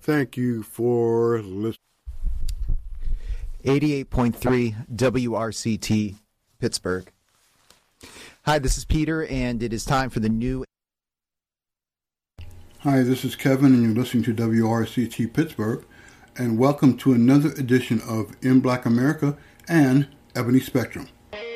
Thank you for listening. 88.3 WRCT, Pittsburgh. Hi, this is Peter, and it is time for the new... Hi, this is Kevin, and you're listening to WRCT Pittsburgh, and welcome to another edition of In Black America and Ebony Spectrum.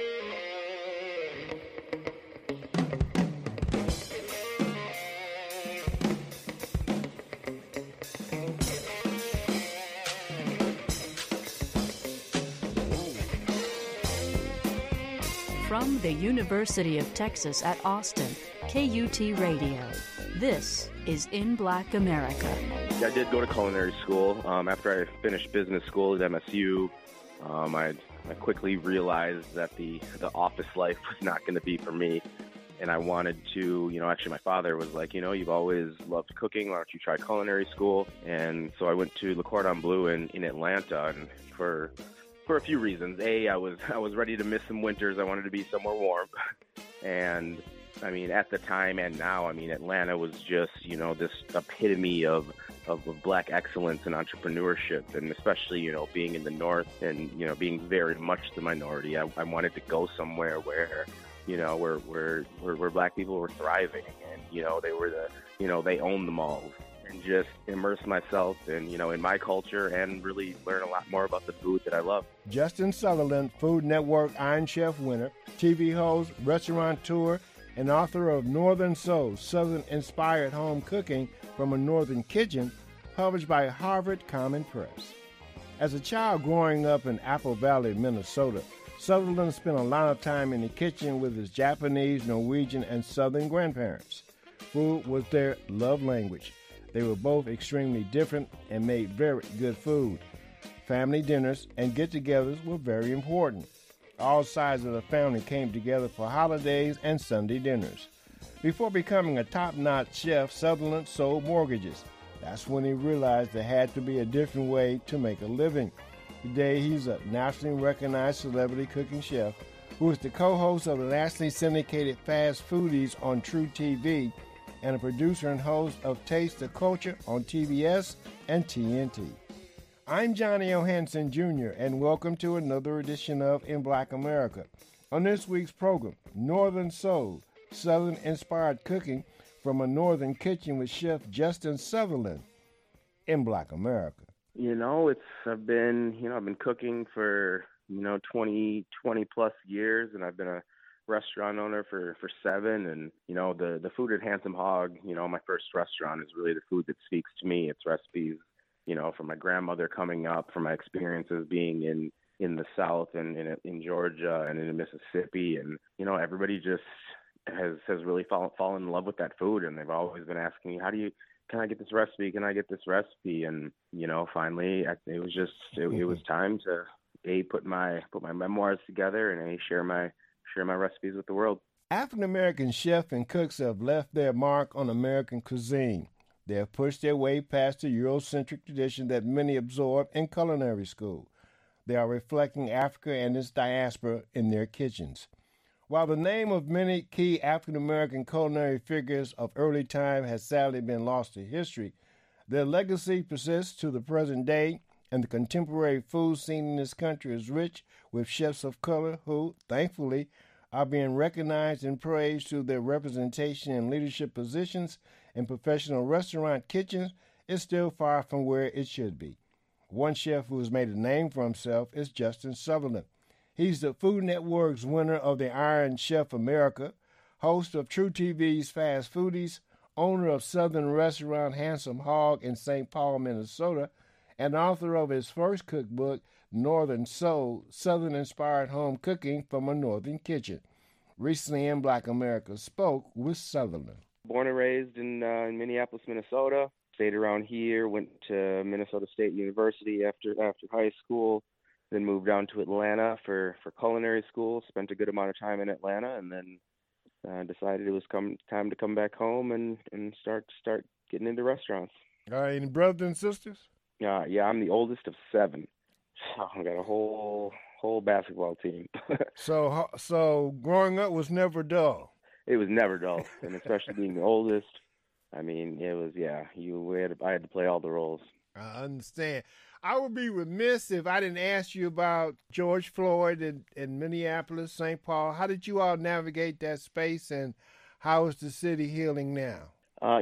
From the University of Texas at Austin, KUT Radio. This is In Black America. I did go to culinary school. After I finished business school at MSU, I quickly realized that the office life was not going to be for me. And I wanted to, actually my father was like, you've always loved cooking. Why don't you try culinary school? And so I went to Le Cordon Bleu in Atlanta, and for a few reasons. I was ready to miss some winters. I wanted to be somewhere warm. And at the time and now, Atlanta was just, this epitome of black excellence and entrepreneurship, and especially, being in the North and, being very much the minority. I wanted to go somewhere where, where black people were thriving, and, they were they owned the malls, and just immerse myself in, in my culture and really learn a lot more about the food that I love. Justin Sutherland, Food Network Iron Chef winner, TV host, restaurateur, and author of Northern Soul, Southern-Inspired Home Cooking from a Northern Kitchen, published by Harvard Common Press. As a child growing up in Apple Valley, Minnesota, Sutherland spent a lot of time in the kitchen with his Japanese, Norwegian, and Southern grandparents. Food was their love language. They were both extremely different and made very good food. Family dinners and get-togethers were very important. All sides of the family came together for holidays and Sunday dinners. Before becoming a top-notch chef, Sutherland sold mortgages. That's when he realized there had to be a different way to make a living. Today, he's a nationally recognized celebrity cooking chef who is the co-host of the nationally syndicated Fast Foodies on True TV and a producer and host of Taste the Culture on TBS and TNT. I'm Johnny O. Hansen Jr., and welcome to another edition of In Black America. On this week's program, Northern Soul, Southern-Inspired Cooking from a Northern Kitchen with Chef Justin Sutherland. In Black America. I've been cooking for, 20 plus years, and I've been a restaurant owner for 7, and the food at Handsome Hog, my first restaurant, is really the food that speaks to me. It's recipes, from my grandmother coming up, from my experiences being in the South and in Georgia and in Mississippi, and everybody just has really fallen in love with that food, and they've always been asking me, can I get this recipe? Can I get this recipe? And finally it was time to put my memoirs together and share my recipes with the world. African-American chefs and cooks have left their mark on American cuisine. They have pushed their way past the Eurocentric tradition that many absorbed in culinary school. They are reflecting Africa and its diaspora in their kitchens. While the name of many key African-American culinary figures of early time has sadly been lost to history, their legacy persists to the present day, and the contemporary food scene in this country is rich with chefs of color who, thankfully, are being recognized and praised through their representation in leadership positions in professional restaurant kitchens is still far from where it should be. One chef who has made a name for himself is Justin Sutherland. He's the Food Network's winner of the Iron Chef America, host of True TV's Fast Foodies, owner of Southern restaurant Handsome Hog in St. Paul, Minnesota, and author of his first cookbook, Northern Soul, Southern-Inspired Home Cooking from a Northern Kitchen. Recently, In Black America spoke with Sutherland. Born and raised in Minneapolis, Minnesota. Stayed around here, went to Minnesota State University after high school, then moved down to Atlanta for culinary school, spent a good amount of time in Atlanta, and then decided it was time to come back home and start getting into restaurants. Any brothers and sisters? Yeah, I'm the oldest of 7. So I got a whole basketball team. So growing up was never dull. It was never dull, and especially being the oldest. I mean, it was I had to play all the roles. I understand. I would be remiss if I didn't ask you about George Floyd in Minneapolis, St. Paul. How did you all navigate that space, and how is the city healing now?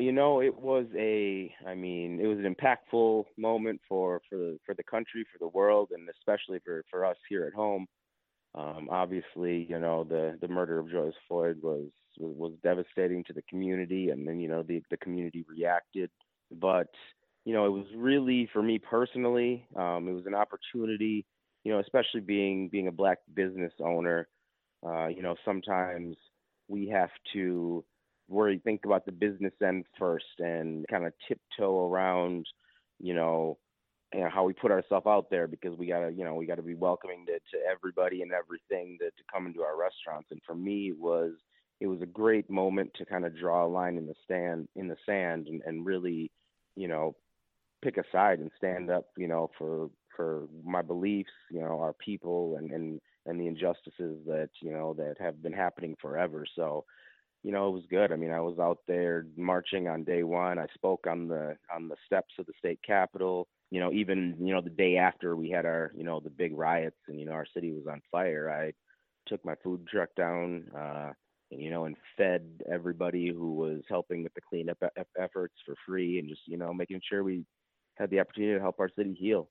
It was an impactful moment for the country, for the world, and especially for us here at home. Obviously, the murder of George Floyd was devastating to the community, and then the community reacted. But it was really, for me personally, it was an opportunity. Especially being a black business owner. Sometimes we have to think about the business end first and kind of tiptoe around, how we put ourselves out there, because we gotta be welcoming to everybody and everything to come into our restaurants. And for me, it was a great moment to kind of draw a line in the sand and really, pick a side and stand up, for my beliefs, our people and the injustices that have been happening forever. So, it was good. I mean, I was out there marching on day one. I spoke on the steps of the state capitol. Even the day after we had our the big riots and our city was on fire, I took my food truck down and fed everybody who was helping with the cleanup efforts for free, and just making sure we had the opportunity to help our city heal.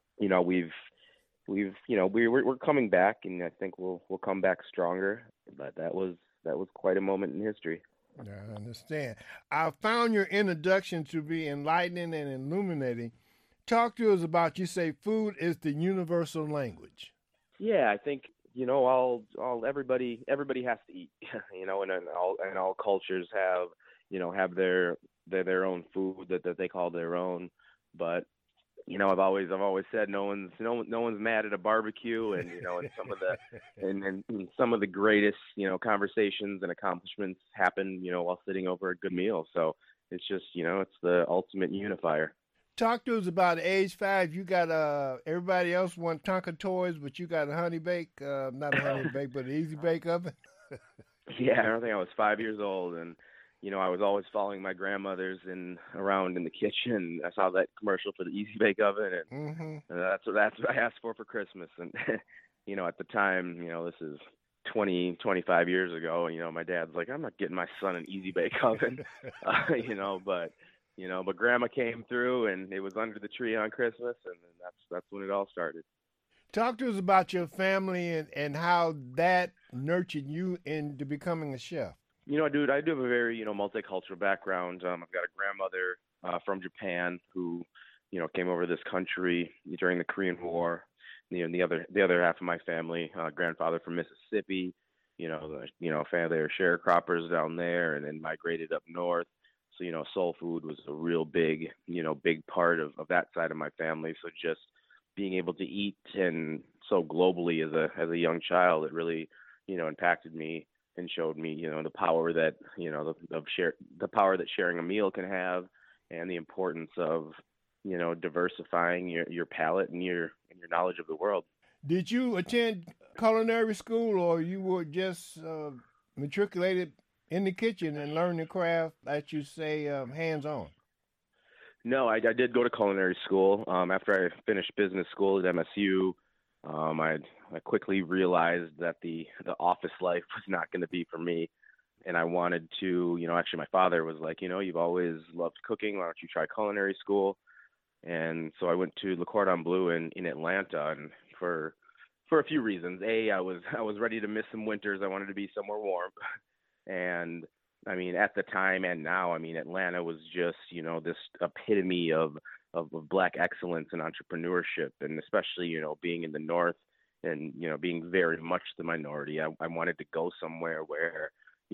We're coming back, and I think we'll come back stronger. But that was quite a moment in history. I understand. I found your introduction to be enlightening and illuminating. Talk to us about, you say food is the universal language. Yeah, I think everybody has to eat, and all cultures have their own food that they call their own. But I've always said no one's mad at a barbecue, and and some of the greatest conversations and accomplishments happen while sitting over a good meal. So it's just it's the ultimate unifier. Talk to us about age 5. You got everybody else want Tonka toys, but you got a honey bake, not a honey bake, but an easy bake oven. Yeah, I don't think I was 5 years old, and I was always following my grandmothers around in the kitchen. I saw that commercial for the Easy Bake Oven, and that's what I asked for Christmas. And at the time, this is 25 years ago. My dad's like, I'm not getting my son an Easy Bake Oven, but Grandma came through, and it was under the tree on Christmas, and that's when it all started. Talk to us about your family and how that nurtured you into becoming a chef. Dude, I do have a very, multicultural background. I've got a grandmother from Japan who, came over to this country during the Korean War. The other half of my family, grandfather from Mississippi. Family, they were sharecroppers down there, and then migrated up north. So, soul food was a real big part of that side of my family. So just being able to eat and so globally as a young child, it really, impacted me and showed me, the power that, the power that sharing a meal can have, and the importance of, diversifying your palate and your knowledge of the world. Did you attend culinary school, or you were just matriculated in the kitchen and learn the craft, as you say, hands-on? No, I did go to culinary school. After I finished business school at MSU, I quickly realized that the office life was not going to be for me. And I wanted to, actually my father was like, you've always loved cooking. Why don't you try culinary school? And so I went to Le Cordon Bleu in Atlanta, and for a few reasons. I was ready to miss some winters. I wanted to be somewhere warm. And I mean, at the time and now, Atlanta was just, this epitome of Black excellence and entrepreneurship, and especially, being in the North and, being very much the minority. I wanted to go somewhere where,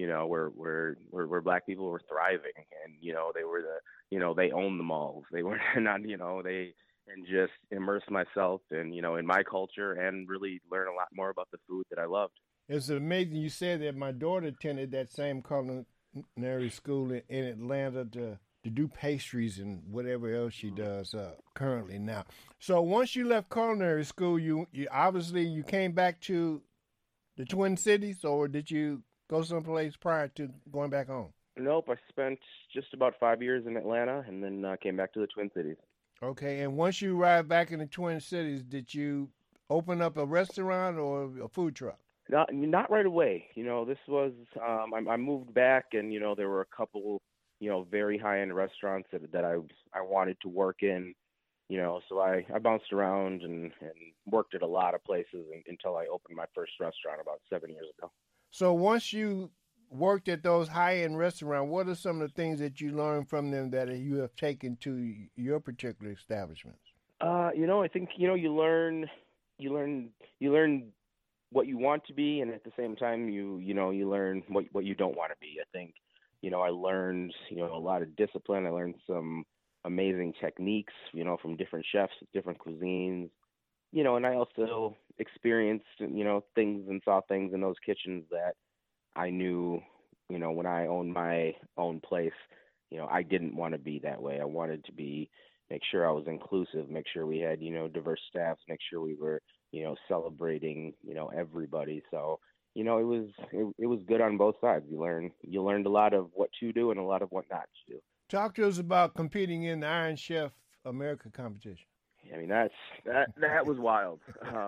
where Black people were thriving, and, they were they owned the malls. They were not, and just immerse myself in, in my culture and really learn a lot more about the food that I loved. It's amazing you said that. My daughter attended that same culinary school in Atlanta to do pastries and whatever else she does currently now. So once you left culinary school, you obviously you came back to the Twin Cities, or did you go someplace prior to going back home? Nope, I spent just about 5 years in Atlanta, and then came back to the Twin Cities. Okay, and once you arrived back in the Twin Cities, did you open up a restaurant or a food truck? Not right away. This was I moved back, and there were a couple very high end restaurants that I wanted to work in. So I bounced around and worked at a lot of places until I opened my first restaurant about 7 years ago. So once you worked at those high-end restaurants, what are some of the things that you learned from them that you have taken to your particular establishments? I think you learn what you want to be, and at the same time you learn what you don't want to be. I think I learned a lot of discipline. I learned some amazing techniques from different chefs, different cuisines. And I also experienced things and saw things in those kitchens that I knew when I owned my own place, I didn't want to be that way. I wanted to make sure I was inclusive, make sure we had diverse staffs, make sure we were celebrating everybody. So it was good on both sides. You learned a lot of what to do and a lot of what not to do. Talk to us about competing in the Iron Chef America competition. I mean, that was wild.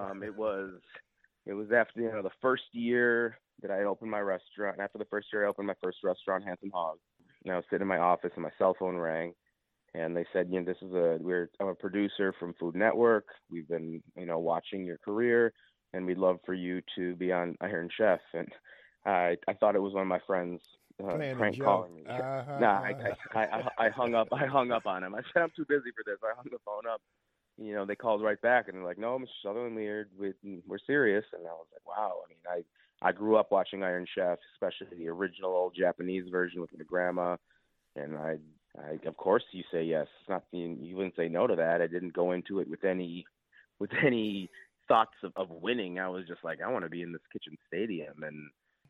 It was after the first year that I opened my restaurant. After the first year, I opened my first restaurant, Handsome Hog. And I was sitting in my office, and my cell phone rang, and they said, I'm a producer from Food Network. We've been watching your career, and we'd love for you to be on Iron Chef. And I thought it was one of my friends prank calling me. I hung up on him. I said, I'm too busy for this. I hung the phone up. They called right back, and they're like, no, Mr. Sutherland, we're serious. And I was like, wow. I mean, I grew up watching Iron Chef, especially the original old Japanese version with my grandma. And I of course you say yes. It's not, you wouldn't say no to that. I didn't go into it with any thoughts of winning. I was just like, I want to be in this kitchen stadium. And,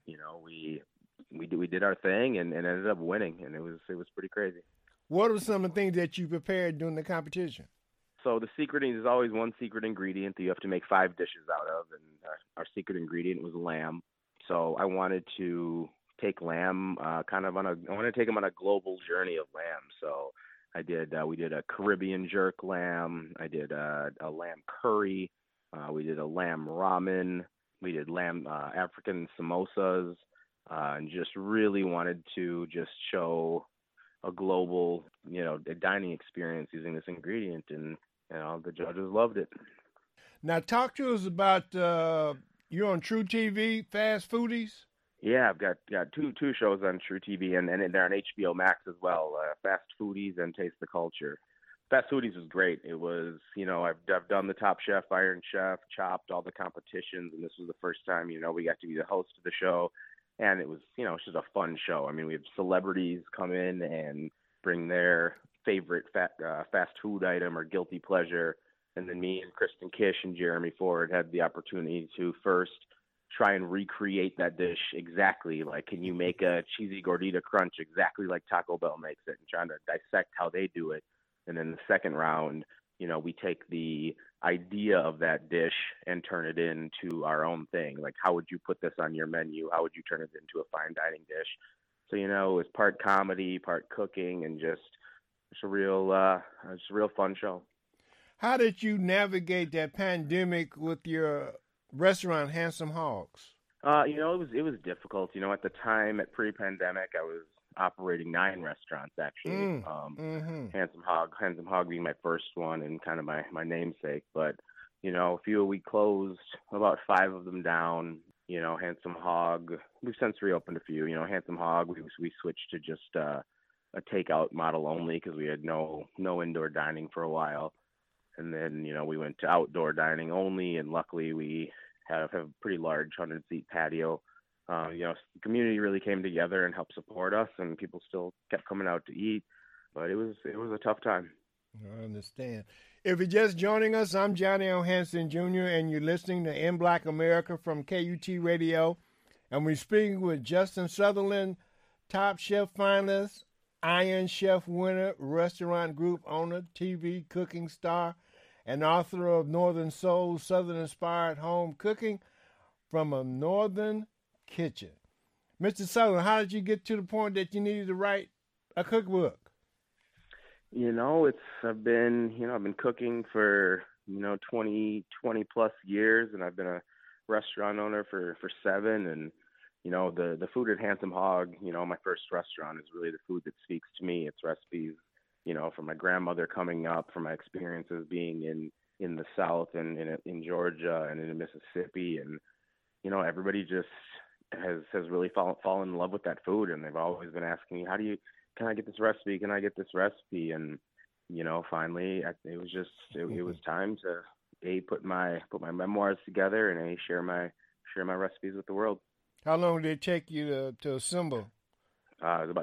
we did our thing and ended up winning. And it was pretty crazy. What are some of the things that you prepared during the competition? So the secret is always one secret ingredient that you have to make 5 dishes out of, and our secret ingredient was lamb. So I wanted to take lamb I want to take them on a global journey of lamb. So we did a Caribbean jerk lamb. I did a lamb curry. We did a lamb ramen. We did lamb African samosas, and just really wanted to just show a global, a dining experience using this ingredient, and the judges loved it. Now, talk to us about you're on True TV, Fast Foodies. Yeah, I've got two shows on True TV, and they're on HBO Max as well. Fast Foodies and Taste the Culture. Fast Foodies was great. It was, I've done the Top Chef, Iron Chef, Chopped, all the competitions, and this was the first time, we got to be the host of the show. And it was, it's just a fun show. I mean, we have celebrities come in and bring their favorite fast food item or guilty pleasure. And then me and Kristen Kish and Jeremy Ford had the opportunity to first try and recreate that dish exactly. Like, can you make a cheesy gordita crunch exactly like Taco Bell makes it, and trying to dissect how they do it. And then the second round, we take the idea of that dish and turn it into our own thing. Like, how would you put this on your menu? How would you turn it into a fine dining dish? So, it's part comedy, part cooking, and it's a real fun show. How did you navigate that pandemic with your restaurant, Handsome Hogs? It was difficult. At the time, at pre-pandemic, I was operating 9 restaurants actually. Handsome Hog being my first one and kind of my namesake. But we closed about 5 of them down. Handsome Hog, we've since reopened a few. Handsome Hog, we switched to just a takeout model only because we had no indoor dining for a while. And then we went to outdoor dining only, and luckily we have a pretty large 100-seat patio. The community really came together and helped support us, and people still kept coming out to eat. But it was a tough time. I understand. If you're just joining us, I'm Johnny L. Hanson Jr., and you're listening to In Black America from KUT Radio. And we're speaking with Justin Sutherland, Top Chef finalist, Iron Chef winner, restaurant group owner, TV cooking star, and author of Northern Soul, Southern-Inspired Home Cooking from a Northern Kitchen. Mr. Sutherland, how did you get to the point that you needed to write a cookbook? I've been cooking for, 20 plus years, and I've been a restaurant owner for 7. And, the food at Handsome Hog, my first restaurant is really the food that speaks to me. It's recipes, from my grandmother coming up, from my experiences being in the South and in Georgia and in Mississippi. And, everybody just has really fallen in love with that food. And they've always been asking me, can I get this recipe? Can I get this recipe? And, finally it was time to put my memoirs together and share my recipes with the world. How long did it take you to assemble? It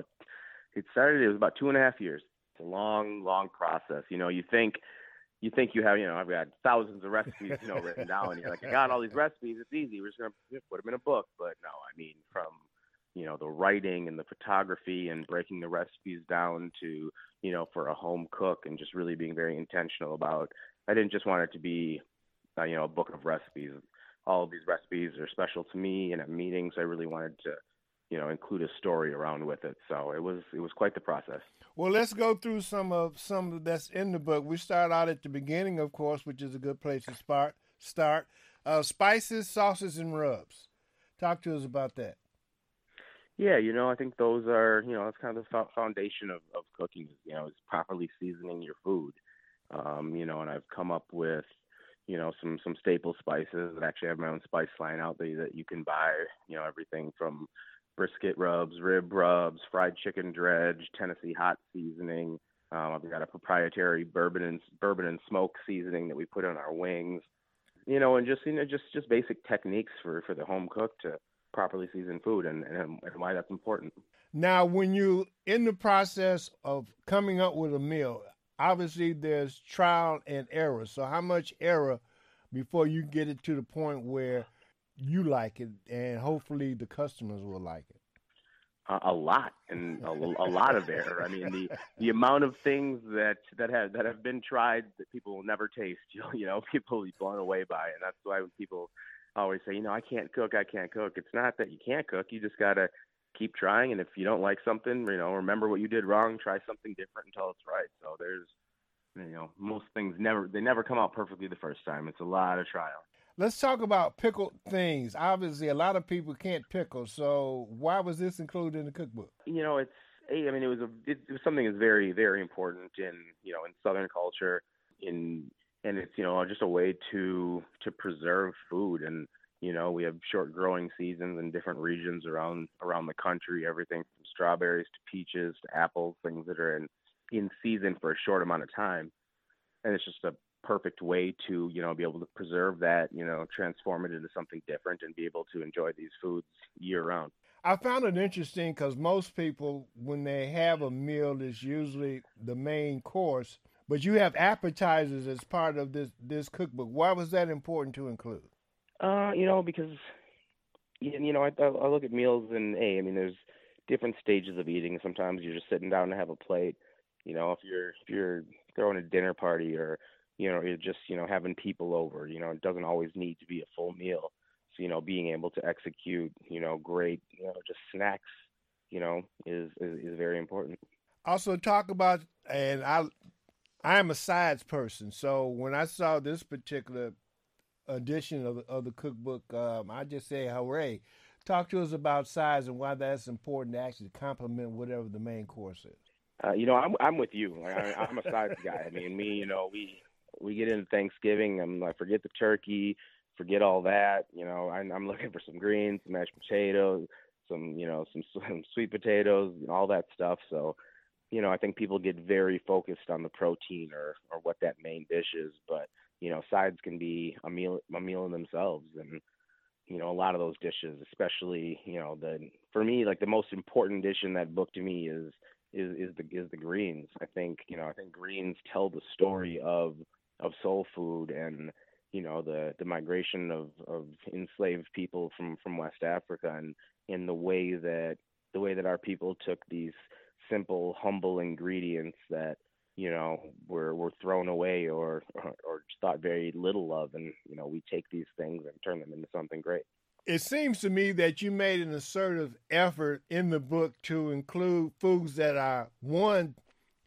was about 2.5 years. It's a long process. You think you have, I've got thousands of recipes, written down. And you're like, I got all these recipes. It's easy. We're just going to put them in a book. But no, from, the writing and the photography and breaking the recipes down to, for a home cook, and just really being very intentional about, I didn't just want it to be, a book of recipes. All of these recipes are special to me, and at meetings, I really wanted to, include a story around with it. So it was quite the process. Well, let's go through some of that's in the book. We start out at the beginning, of course, which is a good place to start. Spices, sauces, and rubs. Talk to us about that. Yeah, I think those are, that's kind of the foundation of cooking, is properly seasoning your food. And I've come up with, some staple spices that actually have my own spice line out there that you can buy, everything from brisket rubs, rib rubs, fried chicken dredge, Tennessee hot seasoning. I've got a proprietary bourbon and smoke seasoning that we put on our wings, and just basic techniques for the home cook to properly season food and why that's important. Now, when you in the process of coming up with a meal, obviously there's trial and error. So how much error before you get it to the point where you like it and hopefully the customers will like it? A lot, and a lot of error. The amount of things that have been tried that people will never taste, people will be blown away by, and that's why when people always say, I can't cook. It's not that you can't cook. You just got to keep trying. And if you don't like something, remember what you did wrong, try something different until it's right. So there's, most things never come out perfectly the first time. It's a lot of trial. Let's talk about pickled things. Obviously, a lot of people can't pickle. So why was this included in the cookbook? It was something that's very, very important in Southern culture, and it's, just a way to preserve food. And, we have short growing seasons in different regions around the country, everything from strawberries to peaches to apples, things that are in season for a short amount of time. And it's just a perfect way to, be able to preserve that, transform it into something different and be able to enjoy these foods year round. I found it interesting because most people, when they have a meal, it's usually the main course. But you have appetizers as part of this cookbook. Why was that important to include? Because, I look at meals and, there's different stages of eating. Sometimes you're just sitting down to have a plate. If you're throwing a dinner party or, you're just, having people over, it doesn't always need to be a full meal. So, being able to execute, great, just snacks, is very important. Also talk about, and I'm a sides person, so when I saw this particular edition of the cookbook, I just say hooray. Talk to us about sides and why that's important to actually complement whatever the main course is. I'm with you. I'm a sides guy. We get into Thanksgiving, I forget the turkey, forget all that. I'm looking for some greens, some mashed potatoes, some sweet potatoes, all that stuff. So, I think people get very focused on the protein or what that main dish is, but, sides can be a meal in themselves. And, a lot of those dishes, especially, for me, like the most important dish in that book to me is the greens. I think greens tell the story of soul food and, the migration of enslaved people from West Africa and in the way that our people took these simple, humble ingredients that, were thrown away or thought very little of. And, we take these things and turn them into something great. It seems to me that you made an assertive effort in the book to include foods that are, one,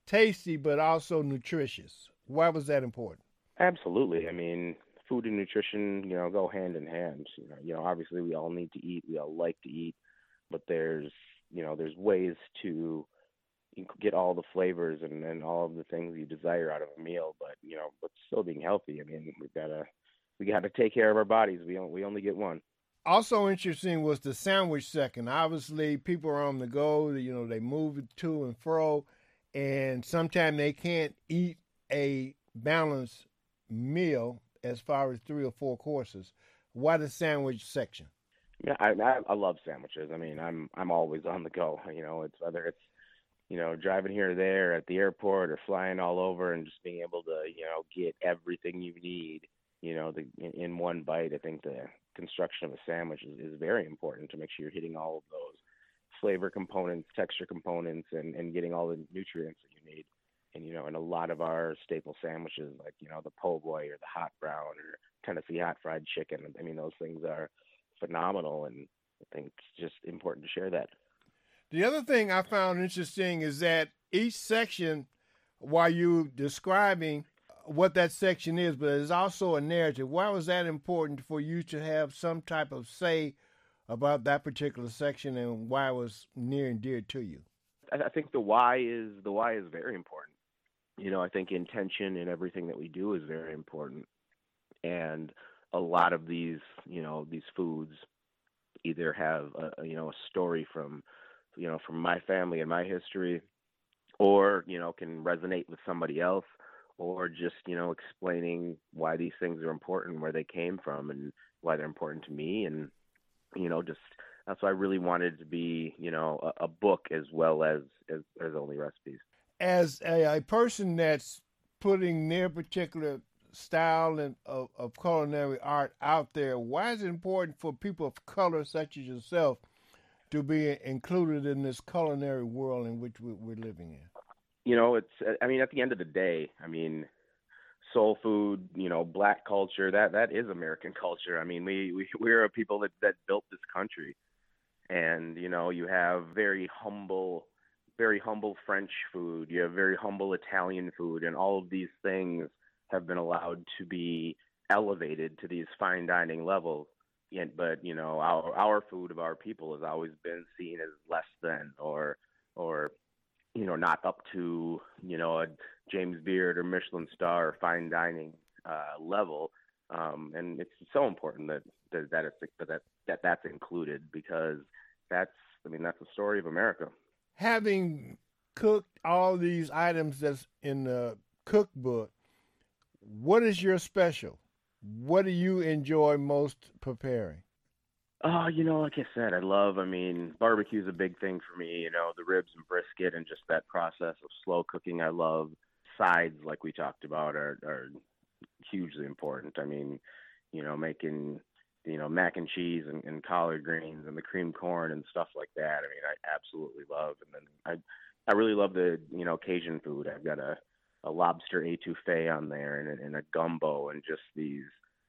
tasty but also nutritious. Why was that important? Absolutely. I mean, food and nutrition, go hand in hand. Obviously we all need to eat. We all like to eat, but there's ways to get all the flavors and all of the things you desire out of a meal, but still being healthy. I mean, we gotta take care of our bodies. We only get one. Also interesting was the sandwich section. Obviously, people are on the go. They move to and fro, and sometimes they can't eat a balanced meal as far as 3 or 4 courses. Why the sandwich section? Yeah, I love sandwiches. I mean, I'm always on the go. It's whether it's driving here or there at the airport or flying all over and just being able to get everything you need in one bite. I think the construction of a sandwich is very important to make sure you're hitting all of those flavor components, texture components, and getting all the nutrients that you need. And a lot of our staple sandwiches, like the po' boy or the hot brown or Tennessee hot fried chicken, I mean, those things are phenomenal, and I think it's just important to share that. The other thing I found interesting is that each section, while you describing what that section is, but it's also a narrative. Why was that important for you to have some type of say about that particular section, and why it was near and dear to you? I think the why is very important. I think intention in everything that we do is very important, and a lot of these foods either have a story from my family and my history, or can resonate with somebody else, or just explaining why these things are important, where they came from, and why they're important to me. And just that's why I really wanted it to be a book as well as only recipes. As a person that's putting their particular style and of culinary art out there, why is it important for people of color such as yourself to be included in this culinary world in which we're living in? At the end of the day, soul food, Black culture, that is American culture. I mean, we're a people that built this country, and you have very humble French food, you have very humble Italian food, and all of these things have been allowed to be elevated to these fine dining levels. But our food of our people has always been seen as less than, or not up to a James Beard or Michelin star or fine dining level. And it's so important that's included, because that's the story of America. Having cooked all these items that's in the cookbook, what is your special? What do you enjoy most preparing? Like I said, barbecue is a big thing for me, the ribs and brisket, and just that process of slow cooking. I love sides, like we talked about, are hugely important. Making, mac and cheese and collard greens and the cream corn and stuff like that. I absolutely love. And then I really love the, Cajun food. I've got a lobster etouffee on there and a gumbo, and just these,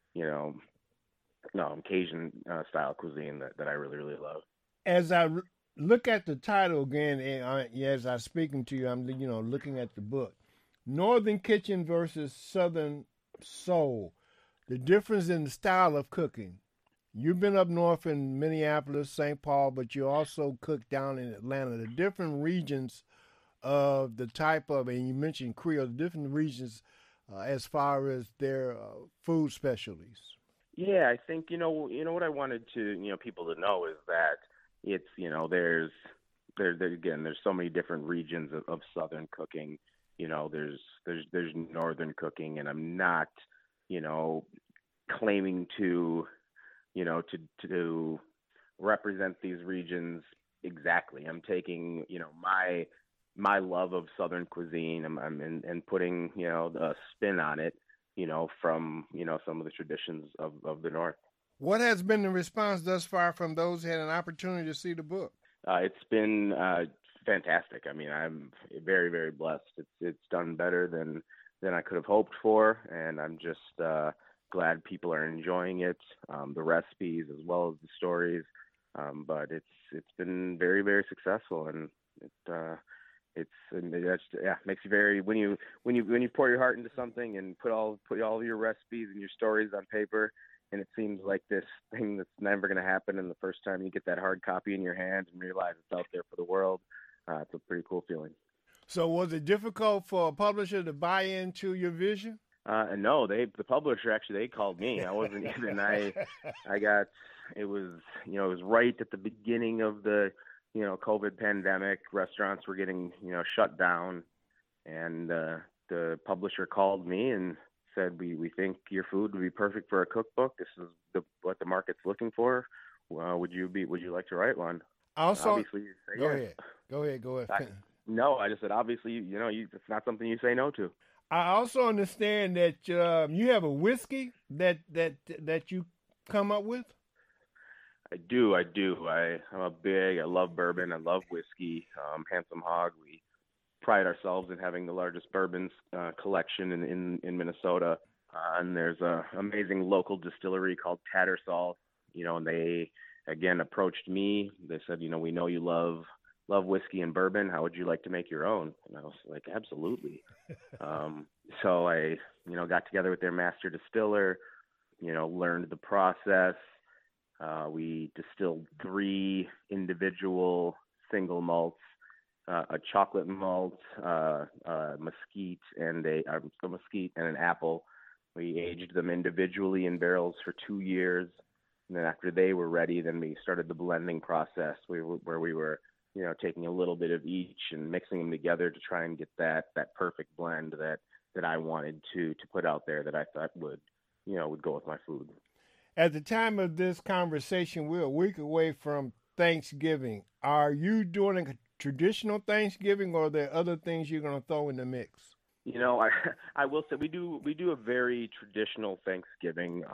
Cajun style cuisine that I really, really love. As I look at the title again, and as I'm speaking to you, I'm looking at the book, Northern Kitchen versus Southern Soul, the difference in the style of cooking. You've been up north in Minneapolis, St. Paul, but you also cook down in Atlanta. The different regions of the type of, and you mentioned Creole, the different regions as far as their food specialties. Yeah, I think what I wanted to people to know is that it's there's so many different regions of Southern cooking. There's Northern cooking, and I'm not claiming to to represent these regions exactly. I'm taking my love of Southern cuisine and putting the spin on it, from some of the traditions of the North. What has been the response thus far from those who had an opportunity to see the book? It's been fantastic. I'm very, very blessed. It's done better than I could have hoped for, and I'm just glad people are enjoying it, the recipes as well as the stories. But it's been very, very successful, and makes you very, when you pour your heart into something and put all your recipes and your stories on paper, and it seems like this thing that's never going to happen, and the first time you get that hard copy in your hand and realize it's out there for the world, it's a pretty cool feeling. So was it difficult for a publisher to buy into your vision? No, the publisher actually, they called me. I wasn't even, it was right at the beginning of the, COVID pandemic. Restaurants were getting, shut down, and the publisher called me and said, we think your food would be perfect for a cookbook. This is what the market's looking for. Would you like to write one? Also, obviously, go ahead. No, I just said, obviously, it's not something you say no to. I also understand that you have a whiskey that you come up with. I do. I love bourbon. I love whiskey. Handsome Hog. We pride ourselves in having the largest bourbons collection in Minnesota. And there's a amazing local distillery called Tattersall. And they again approached me. They said, we know you love whiskey and bourbon. How would you like to make your own? And I was like, absolutely. So I, got together with their master distiller, learned the process. We distilled 3 individual single malts, a chocolate malt, mesquite, and an apple. We aged them individually in barrels for 2 years. And then after they were ready, then we started the blending process where we were taking a little bit of each and mixing them together to try and get that perfect blend that I wanted to put out there, that I thought would go with my food. At the time of this conversation, we're a week away from Thanksgiving. Are you doing a traditional Thanksgiving, or are there other things you're going to throw in the mix? I will say we do a very traditional Thanksgiving.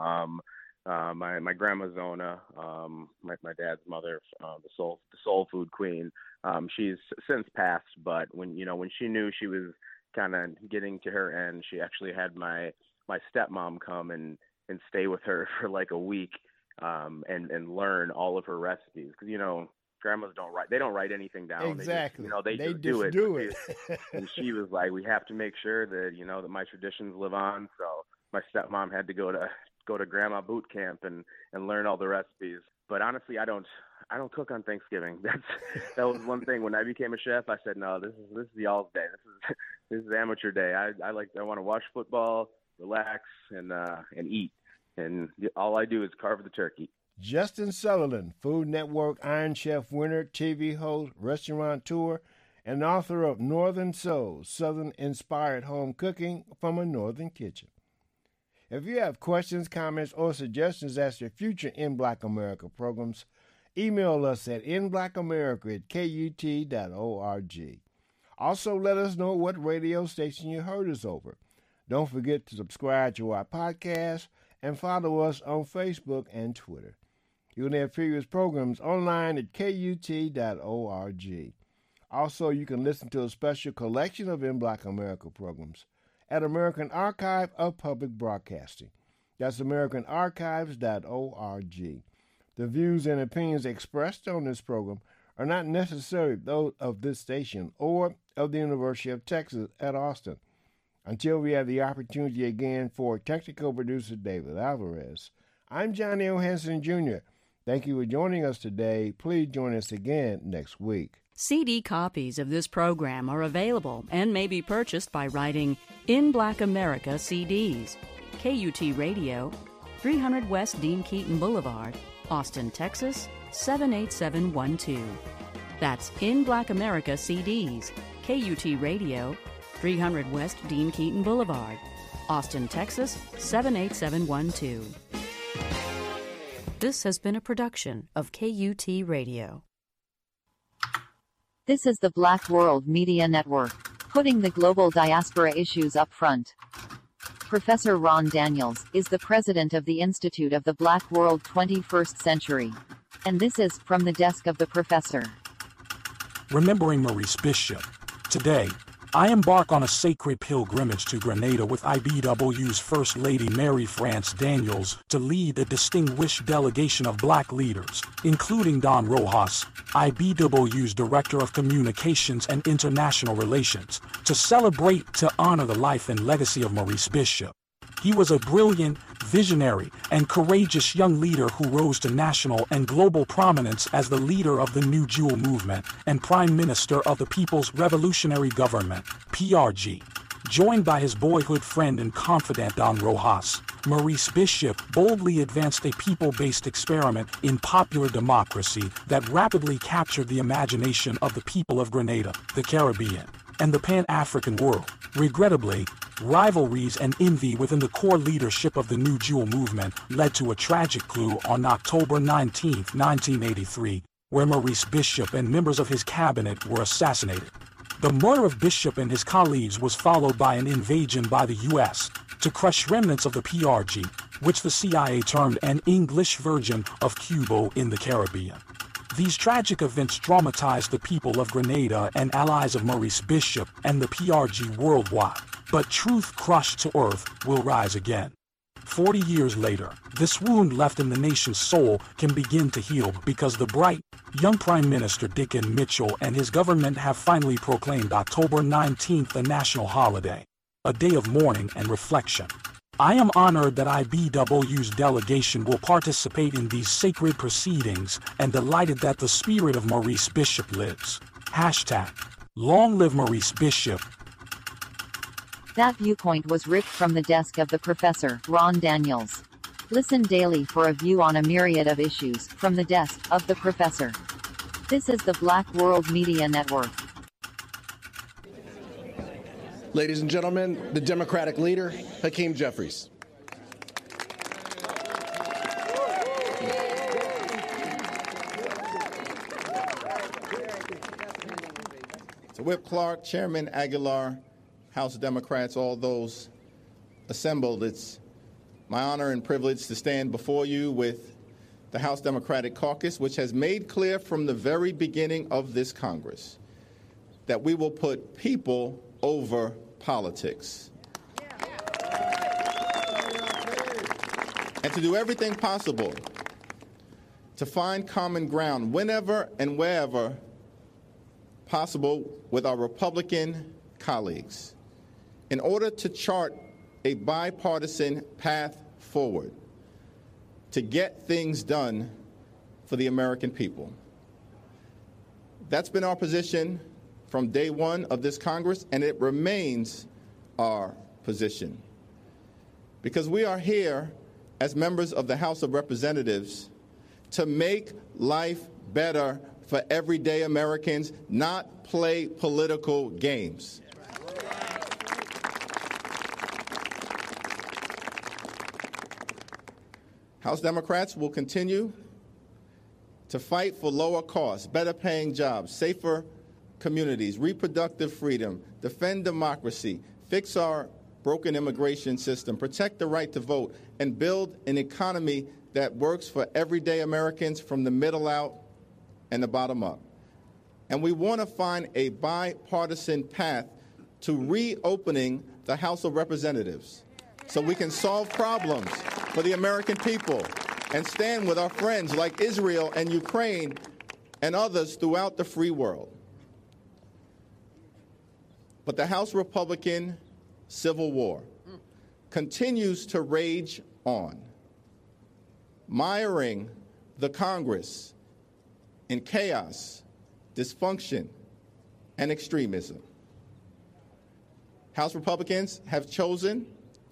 My grandma Zona, my dad's mother, the soul food queen. She's since passed, but when she knew she was kind of getting to her end, she actually had my stepmom come and stay with her for like a week, and learn all of her recipes, because grandmas don't write anything down. Exactly. They just do it. And she was like, we have to make sure that that my traditions live on. So my stepmom had to go to grandma boot camp and learn all the recipes. But honestly, I don't cook on Thanksgiving. That was one thing. When I became a chef, I said, no, this is the y'all's day. This is amateur day. I want to watch football, relax, and eat. And all I do is carve the turkey. Justin Sutherland, Food Network Iron Chef winner, TV host, restaurateur, and author of Northern Soul, Southern-inspired home cooking from a Northern kitchen. If you have questions, comments, or suggestions as to future In Black America programs, email us at inblackamerica@kut.org. Also, let us know what radio station you heard us over. Don't forget to subscribe to our podcast and follow us on Facebook and Twitter. You can have previous programs online at kut.org. Also, you can listen to a special collection of In Black America programs at American Archive of Public Broadcasting. That's americanarchives.org. The views and opinions expressed on this program are not necessarily those of this station or of the University of Texas at Austin. Until we have the opportunity again, for technical producer David Alvarez, I'm Johnny O. Hanson Jr. Thank you for joining us today. Please join us again next week. CD copies of this program are available and may be purchased by writing In Black America CDs, KUT Radio, 300 West Dean Keaton Boulevard, Austin, Texas, 78712. That's In Black America CDs, KUT Radio, 300 West Dean Keaton Boulevard, Austin, Texas, 78712. This has been a production of KUT Radio. This is the Black World Media Network, putting the global diaspora issues up front. Professor Ron Daniels is the president of the Institute of the Black World 21st Century. And this is From the Desk of the Professor. Remembering Maurice Bishop. Today, I embark on a sacred pilgrimage to Grenada with IBW's First Lady Mary France Daniels to lead a distinguished delegation of black leaders, including Don Rojas, IBW's Director of Communications and International Relations, to celebrate to honor the life and legacy of Maurice Bishop. He was a brilliant, visionary, and courageous young leader who rose to national and global prominence as the leader of the New Jewel Movement and Prime Minister of the People's Revolutionary Government, PRG. Joined by his boyhood friend and confidant Don Rojas, Maurice Bishop boldly advanced a people-based experiment in popular democracy that rapidly captured the imagination of the people of Grenada, the Caribbean, and the Pan-African world. Regrettably, rivalries and envy within the core leadership of the New Jewel Movement led to a tragic coup on October 19, 1983, where Maurice Bishop and members of his cabinet were assassinated. The murder of Bishop and his colleagues was followed by an invasion by the U.S. to crush remnants of the PRG, which the CIA termed an English version of Cuba in the Caribbean. These tragic events traumatized the people of Grenada and allies of Maurice Bishop and the PRG worldwide. But truth crushed to earth will rise again. 40 years later, this wound left in the nation's soul can begin to heal because the bright, young Prime Minister Dickon Mitchell and his government have finally proclaimed October 19th a national holiday, a day of mourning and reflection. I am honored that IBW's delegation will participate in these sacred proceedings and delighted that the spirit of Maurice Bishop lives. Hashtag, long live Maurice Bishop. That viewpoint was ripped from the desk of the Professor, Ron Daniels. Listen daily for a view on a myriad of issues, from the desk of the Professor. This is the Black World Media Network. Ladies and gentlemen, the Democratic leader, Hakeem Jeffries. So Whip Clark, Chairman Aguilar, House Democrats, all those assembled, it's my honor and privilege to stand before you with the House Democratic Caucus, which has made clear from the very beginning of this Congress that we will put people over politics. And to do everything possible to find common ground whenever and wherever possible with our Republican colleagues in order to chart a bipartisan path forward to get things done for the American people. That's been our position from day one of this Congress, and it remains our position. Because we are here as members of the House of Representatives to make life better for everyday Americans, not play political games. House Democrats will continue to fight for lower costs, better paying jobs, safer communities, reproductive freedom, defend democracy, fix our broken immigration system, protect the right to vote, and build an economy that works for everyday Americans from the middle out and the bottom up. And we want to find a bipartisan path to reopening the House of Representatives so we can solve problems for the American people and stand with our friends like Israel and Ukraine and others throughout the free world. But the House Republican civil war continues to rage on, miring the Congress in chaos, dysfunction, and extremism. House Republicans have chosen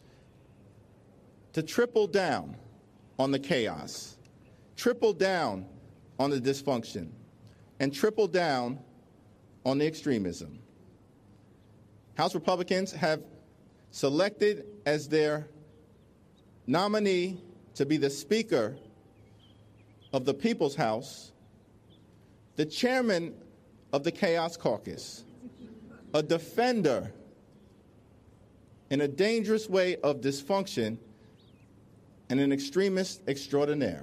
to triple down on the chaos, triple down on the dysfunction, and triple down on the extremism. House Republicans have selected as their nominee to be the Speaker of the People's House the chairman of the Chaos Caucus, a defender in a dangerous way of dysfunction, and an extremist extraordinaire.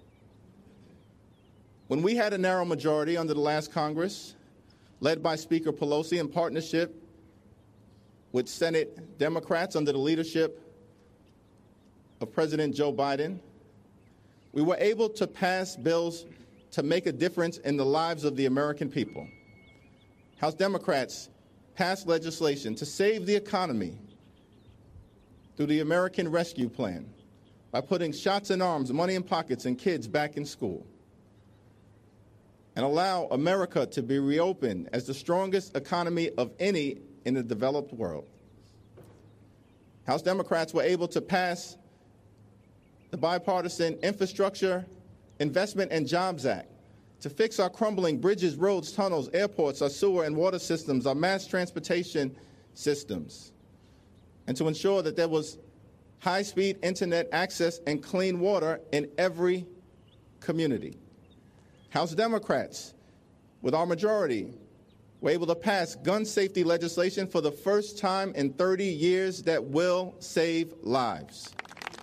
When we had a narrow majority under the last Congress, led by Speaker Pelosi in partnership with Senate Democrats under the leadership of President Joe Biden, we were able to pass bills to make a difference in the lives of the American people. House Democrats passed legislation to save the economy through the American Rescue Plan by putting shots in arms, money in pockets, and kids back in school, and allow America to be reopened as the strongest economy of any in the developed world. House Democrats were able to pass the Bipartisan Infrastructure Investment and Jobs Act to fix our crumbling bridges, roads, tunnels, airports, our sewer and water systems, our mass transportation systems, and to ensure that there was high-speed internet access and clean water in every community. House Democrats, with our majority, were able to pass gun safety legislation for the first time in 30 years that will save lives.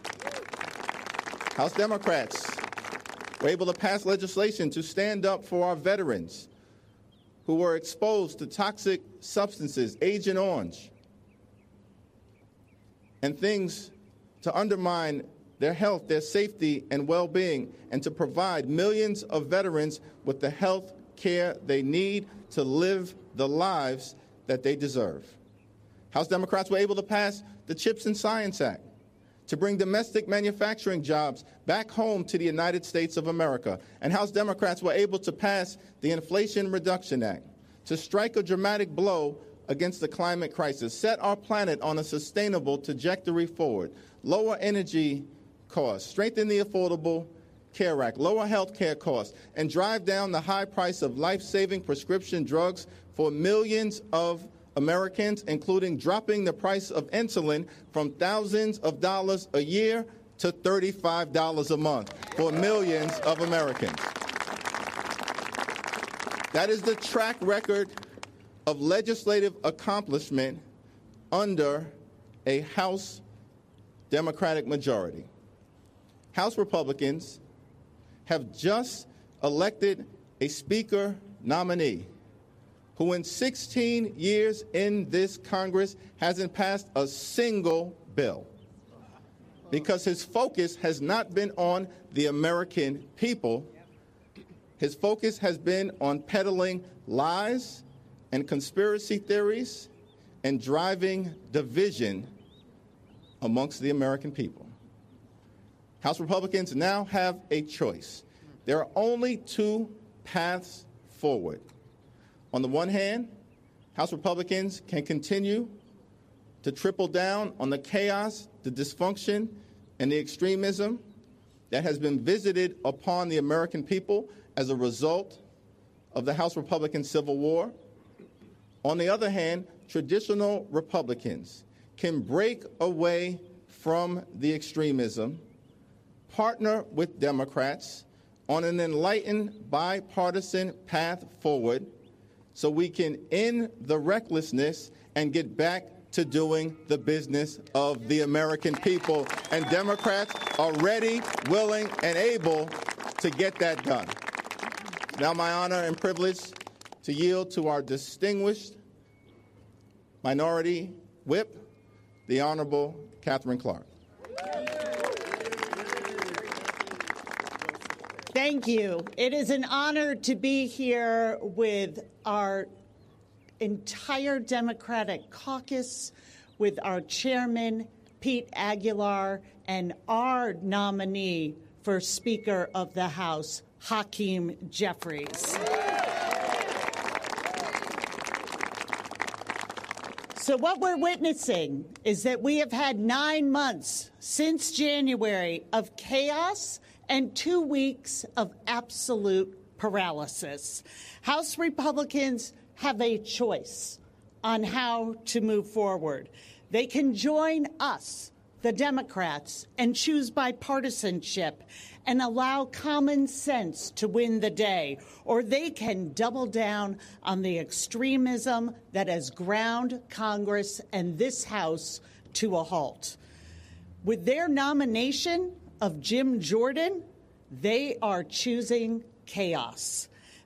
House Democrats were able to pass legislation to stand up for our veterans who were exposed to toxic substances, Agent Orange, and things to undermine their health, their safety, and well-being, and to provide millions of veterans with the health care they need to live the lives that they deserve. House Democrats were able to pass the CHIPS and Science Act to bring domestic manufacturing jobs back home to the United States of America. And House Democrats were able to pass the Inflation Reduction Act to strike a dramatic blow against the climate crisis, set our planet on a sustainable trajectory forward, lower energy costs, strengthen the Affordable Care Act, lower health care costs, and drive down the high price of life-saving prescription drugs for millions of Americans, including dropping the price of insulin from thousands of dollars a year to $35 a month for millions of Americans. That is the track record of legislative accomplishment under a House Democratic majority. House Republicans have just elected a Speaker nominee who in 16 years in this Congress hasn't passed a single bill because his focus has not been on the American people. His focus has been on peddling lies and conspiracy theories and driving division amongst the American people. House Republicans now have a choice. There are only two paths forward. On the one hand, House Republicans can continue to triple down on the chaos, the dysfunction, and the extremism that has been visited upon the American people as a result of the House Republican Civil War. On the other hand, traditional Republicans can break away from the extremism, partner with Democrats on an enlightened bipartisan path forward so we can end the recklessness and get back to doing the business of the American people. And Democrats are ready, willing, and able to get that done. Now my honor and privilege to yield to our distinguished Minority Whip, the Honorable Katherine Clark. Thank you. It is an honor to be here with our entire Democratic caucus, with our chairman, Pete Aguilar, and our nominee for Speaker of the House, Hakeem Jeffries. So what we're witnessing is that we have had 9 months since January of chaos and 2 weeks of absolute paralysis. House Republicans have a choice on how to move forward. They can join us, the Democrats, and choose bipartisanship and allow common sense to win the day, or they can double down on the extremism that has ground Congress and this House to a halt. With their nomination of Jim Jordan, they are choosing chaos.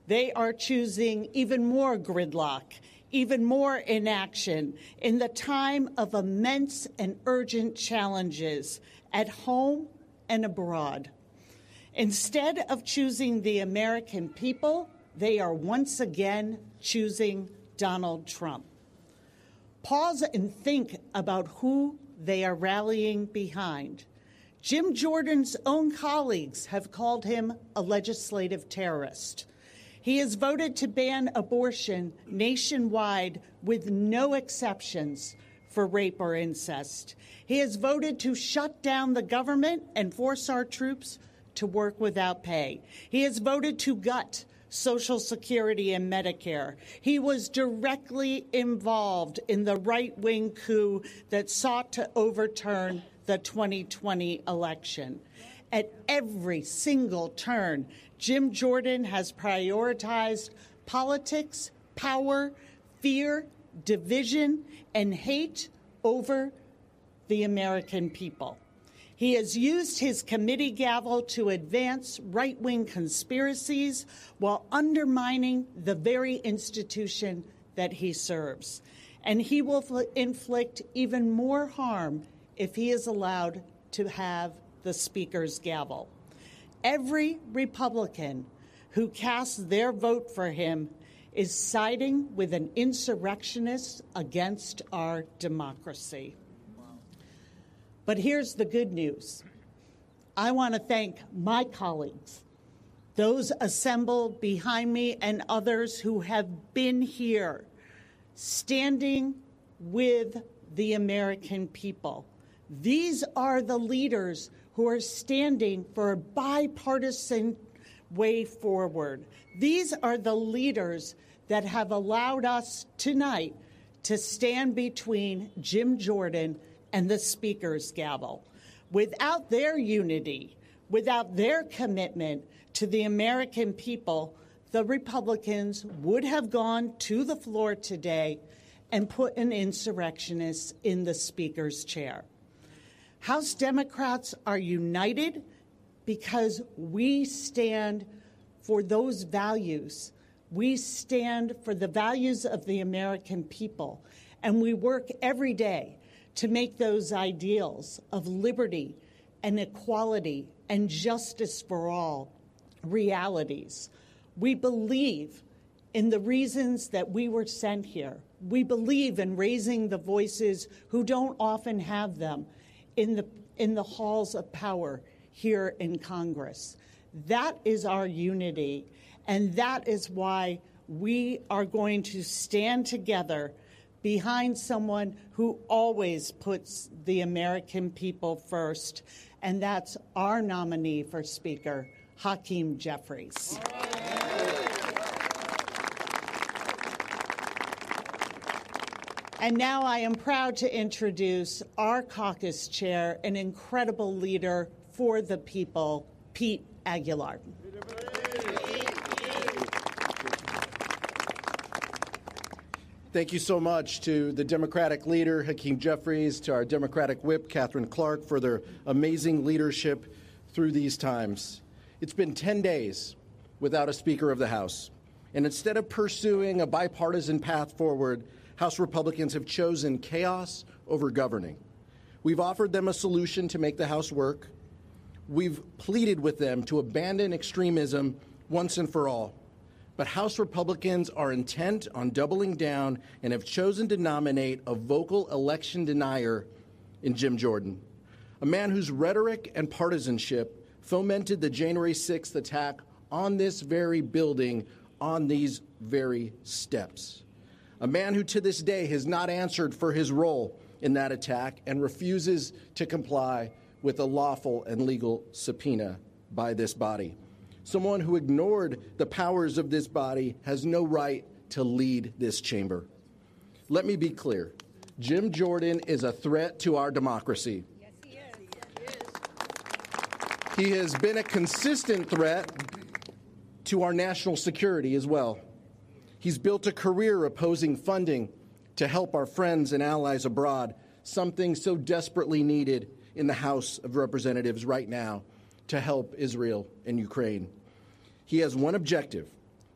They are choosing even more gridlock, even more inaction in the time of immense and urgent challenges at home and abroad. Instead of choosing the American people, they are once again choosing Donald Trump. Pause and think about who they are rallying behind. Jim Jordan's own colleagues have called him a legislative terrorist. He has voted to ban abortion nationwide with no exceptions for rape or incest. He has voted to shut down the government and force our troops to work without pay. He has voted to gut Social Security and Medicare. He was directly involved in the right-wing coup that sought to overturn the 2020 election. At every single turn, Jim Jordan has prioritized politics, power, fear, division, and hate over the American people. He has used his committee gavel to advance right-wing conspiracies while undermining the very institution that he serves. And he will inflict even more harm if he is allowed to have the Speaker's gavel. Every Republican who casts their vote for him is siding with an insurrectionist against our democracy. But here's the good news. I want to thank my colleagues, those assembled behind me and others who have been here standing with the American people. These are the leaders who are standing for a bipartisan way forward. These are the leaders that have allowed us tonight to stand between Jim Jordan and the Speaker's gavel. Without their unity, without their commitment to the American people, the Republicans would have gone to the floor today and put an insurrectionist in the Speaker's chair. House Democrats are united because we stand for those values. We stand for the values of the American people, and we work every day to make those ideals of liberty and equality and justice for all realities. We believe in the reasons that we were sent here. We believe in raising the voices who don't often have them in the halls of power here in Congress. That is our unity, and that is why we are going to stand together behind someone who always puts the American people first, and that's our nominee for Speaker, Hakeem Jeffries. And now I am proud to introduce our caucus chair, an incredible leader for the people, Pete Aguilar. Thank you so much to the Democratic leader, Hakeem Jeffries, to our Democratic whip, Catherine Clark, for their amazing leadership through these times. It's been 10 days without a Speaker of the House. And instead of pursuing a bipartisan path forward, House Republicans have chosen chaos over governing. We've offered them a solution to make the House work. We've pleaded with them to abandon extremism once and for all. But House Republicans are intent on doubling down and have chosen to nominate a vocal election denier in Jim Jordan, a man whose rhetoric and partisanship fomented the January 6th attack on this very building, on these very steps. A man who to this day has not answered for his role in that attack and refuses to comply with a lawful and legal subpoena by this body. Someone who ignored the powers of this body has no right to lead this chamber. Let me be clear. Jim Jordan is a threat to our democracy. Yes, he is. He has been a consistent threat to our national security as well. He's built a career opposing funding to help our friends and allies abroad, something so desperately needed in the House of Representatives right now to help Israel and Ukraine. He has one objective: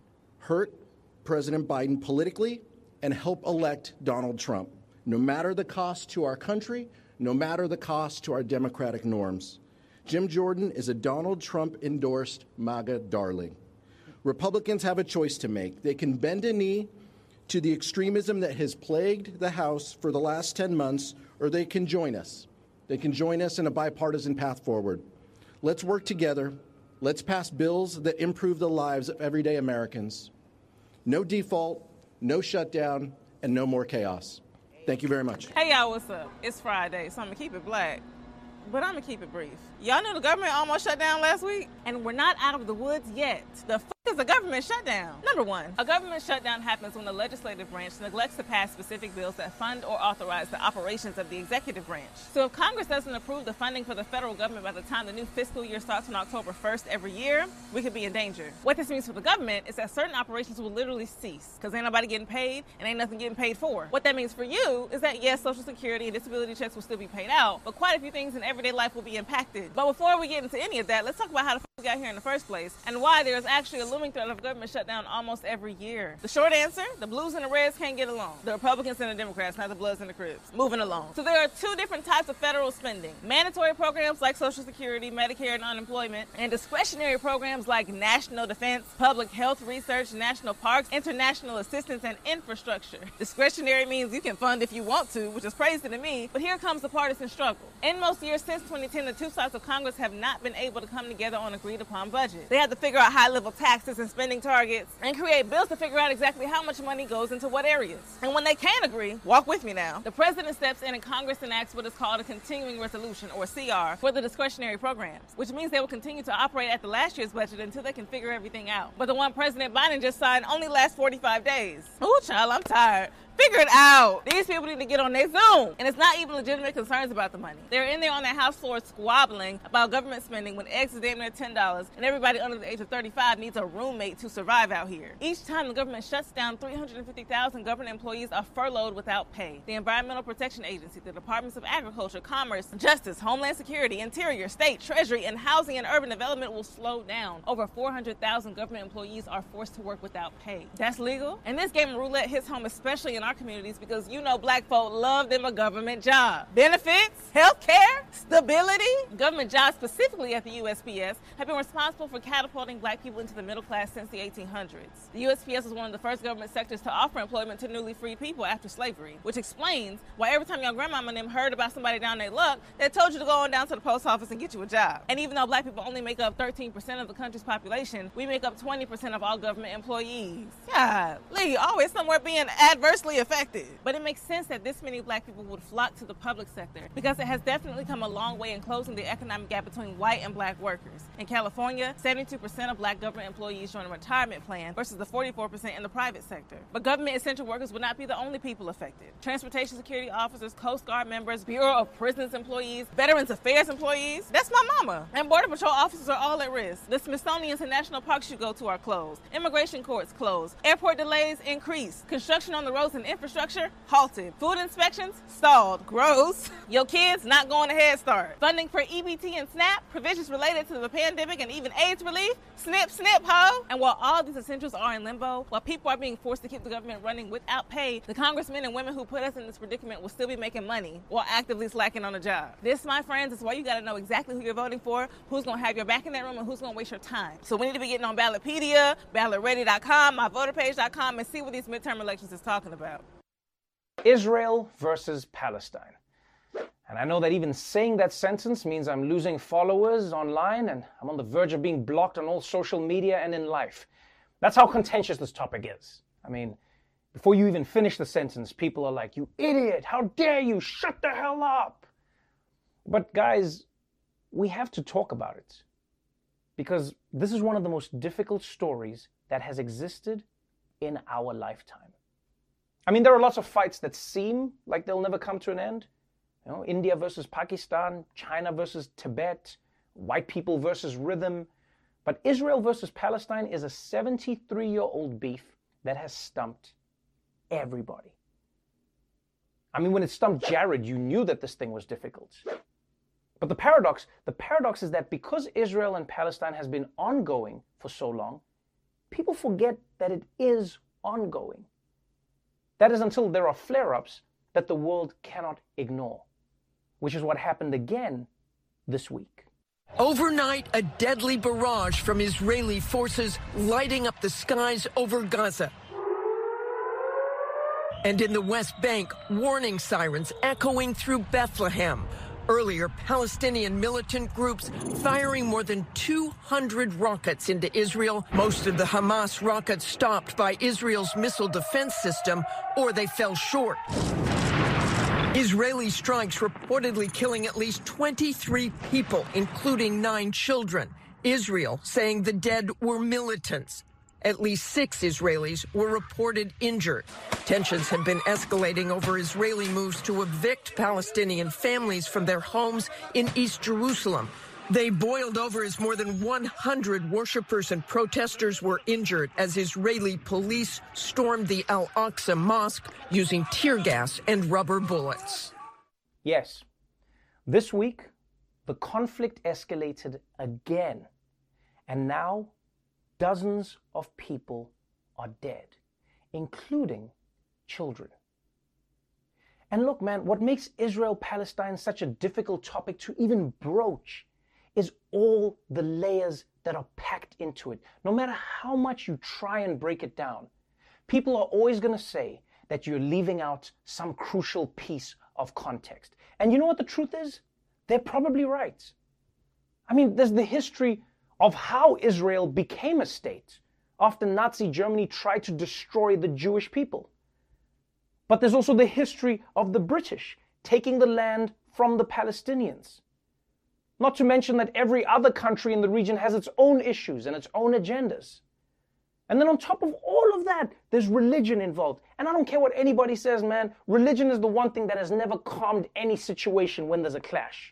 hurt President Biden politically and help elect Donald Trump, no matter the cost to our country, no matter the cost to our democratic norms. Jim Jordan is a Donald Trump-endorsed MAGA darling. Republicans have a choice to make. They can bend a knee to the extremism that has plagued the House for the last 10 months, or they can join us. They can join us in a bipartisan path forward. Let's work together. Let's pass bills that improve the lives of everyday Americans. No default, no shutdown, and no more chaos. Thank you very much. Hey, y'all, what's up? It's Friday, so I'm going to keep it black. But I'm going to keep it brief. Y'all knew the government almost shut down last week? And we're not out of the woods yet. The is a government shutdown? Number one, a government shutdown happens when the legislative branch neglects to pass specific bills that fund or authorize the operations of the executive branch. So if Congress doesn't approve the funding for the federal government by the time the new fiscal year starts on October 1st every year, we could be in danger. What this means for the government is that certain operations will literally cease because ain't nobody getting paid and ain't nothing getting paid for. What that means for you is that yes, Social Security and disability checks will still be paid out, but quite a few things in everyday life will be impacted. But before we get into any of that, let's talk about how the we got here in the first place and why there is actually a looming threat of government shutdown almost every year. The short answer, the Blues and the Reds can't get along. The Republicans and the Democrats, not the Bloods and the Crips. Moving along. So there are two different types of federal spending. Mandatory programs like Social Security, Medicare, and unemployment, and discretionary programs like national defense, public health research, national parks, international assistance, and infrastructure. Discretionary means you can fund if you want to, which is crazy to me, but here comes the partisan struggle. In most years since 2010, the two sides of Congress have not been able to come together on agreed upon budget. They had to figure out high-level taxes and spending targets and create bills to figure out exactly how much money goes into what areas. And when they can't agree, walk with me now, the president steps in and Congress enacts what is called a continuing resolution, or CR, for the discretionary programs, which means they will continue to operate at the last year's budget until they can figure everything out. But the one President Biden just signed only lasts 45 days. Ooh, child, I'm tired. Figure it out. These people need to get on their Zoom. And it's not even legitimate concerns about the money. They're in there on that House floor squabbling about government spending when eggs is damn near $10 and everybody under the age of 35 needs a roommate to survive out here. Each time the government shuts down, 350,000 government employees are furloughed without pay. The Environmental Protection Agency, the Departments of Agriculture, Commerce, Justice, Homeland Security, Interior, State, Treasury, and Housing and Urban Development will slow down. Over 400,000 government employees are forced to work without pay. That's legal? And this game of roulette hits home especially in our communities because you know black folk love them a government job. Benefits, health care, stability. Government jobs, specifically at the USPS, have been responsible for catapulting black people into the middle class since the 1800s. The USPS was one of the first government sectors to offer employment to newly freed people after slavery, which explains why every time your grandmama and them heard about somebody down their luck, they told you to go on down to the post office and get you a job. And even though black people only make up 13% of the country's population, we make up 20% of all government employees. Golly, always somewhere being adversely affected. But it makes sense that this many black people would flock to the public sector because it has definitely come a long way in closing the economic gap between white and black workers. In California, 72% of black government employees join a retirement plan versus the 44% in the private sector. But government essential workers would not be the only people affected. Transportation security officers, Coast Guard members, Bureau of Prisons employees, Veterans Affairs employees, that's my mama. And Border Patrol officers are all at risk. The Smithsonian's and national parks you go to are closed. Immigration courts closed. Airport delays increased. Construction on the roads and infrastructure halted. Food inspections stalled. Gross. Your kids not going to Head Start. Funding for EBT and SNAP, provisions related to the pandemic and even AIDS relief, snip, snip, ho. And while all these essentials are in limbo, while people are being forced to keep the government running without pay, the congressmen and women who put us in this predicament will still be making money while actively slacking on the job. This, my friends, is why you got to know exactly who you're voting for, who's going to have your back in that room, and who's going to waste your time. So we need to be getting on Ballotpedia, BallotReady.com, MyVoterPage.com, and see what these midterm elections is talking about. Israel versus Palestine. And I know that even saying that sentence means I'm losing followers online and I'm on the verge of being blocked on all social media and in life. That's how contentious this topic is. I mean, before you even finish the sentence, people are like, "You idiot, how dare you, shut the hell up." But guys, we have to talk about it because this is one of the most difficult stories that has existed in our lifetime. I mean, there are lots of fights that seem like they'll never come to an end. You know, India versus Pakistan, China versus Tibet, white people versus rhythm. But Israel versus Palestine is a 73-year-old beef that has stumped everybody. I mean, when it stumped Jared, you knew that this thing was difficult. But the paradox is that because Israel and Palestine has been ongoing for so long, people forget that it is ongoing. That is until there are flare-ups that the world cannot ignore, which is what happened again this week. Overnight, a deadly barrage from Israeli forces lighting up the skies over Gaza. And in the West Bank, warning sirens echoing through Bethlehem. Earlier, Palestinian militant groups firing more than 200 rockets into Israel. Most of the Hamas rockets stopped by Israel's missile defense system, or they fell short. Israeli strikes reportedly killing at least 23 people, including 9 children. Israel saying the dead were militants. At least 6 Israelis were reported injured. Tensions have been escalating over Israeli moves to evict Palestinian families from their homes in East Jerusalem. They boiled over as more than 100 worshippers and protesters were injured as Israeli police stormed the Al-Aqsa Mosque using tear gas and rubber bullets. Yes, this week, the conflict escalated again, and now dozens of people are dead, including children. And look, man, what makes Israel-Palestine such a difficult topic to even broach is all the layers that are packed into it. No matter how much you try and break it down, people are always going to say that you're leaving out some crucial piece of context. And you know what the truth is? They're probably right. I mean, there's the history of how Israel became a state after Nazi Germany tried to destroy the Jewish people. But there's also the history of the British taking the land from the Palestinians. Not to mention that every other country in the region has its own issues and its own agendas. And then on top of all of that, there's religion involved. And I don't care what anybody says, man. Religion is the one thing that has never calmed any situation when there's a clash.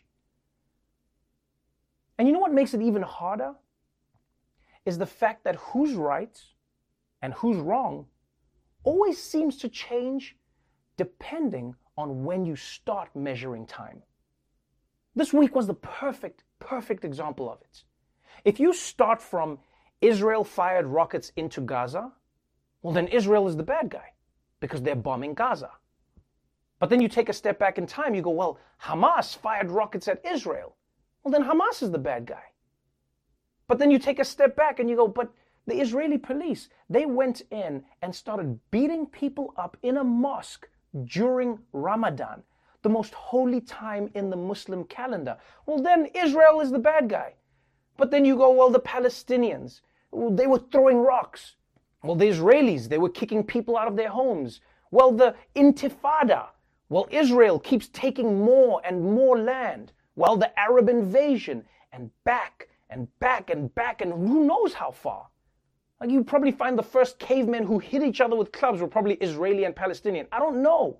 And you know what makes it even harder? Is the fact that who's right and who's wrong always seems to change depending on when you start measuring time. This week was the perfect example of it. If you start from Israel fired rockets into Gaza, well then Israel is the bad guy because they're bombing Gaza. But then you take a step back in time, you go, well, Hamas fired rockets at Israel. Well, then Hamas is the bad guy. But then you take a step back and you go, but the Israeli police, they went in and started beating people up in a mosque during Ramadan, the most holy time in the Muslim calendar. Well, then Israel is the bad guy. But then you go, well, the Palestinians, they were throwing rocks. Well, the Israelis, they were kicking people out of their homes. Well, the Intifada, well, Israel keeps taking more and more land. Well, the Arab invasion, and back and back and back, and who knows how far. Like, you probably find the first cavemen who hit each other with clubs were probably Israeli and Palestinian. I don't know.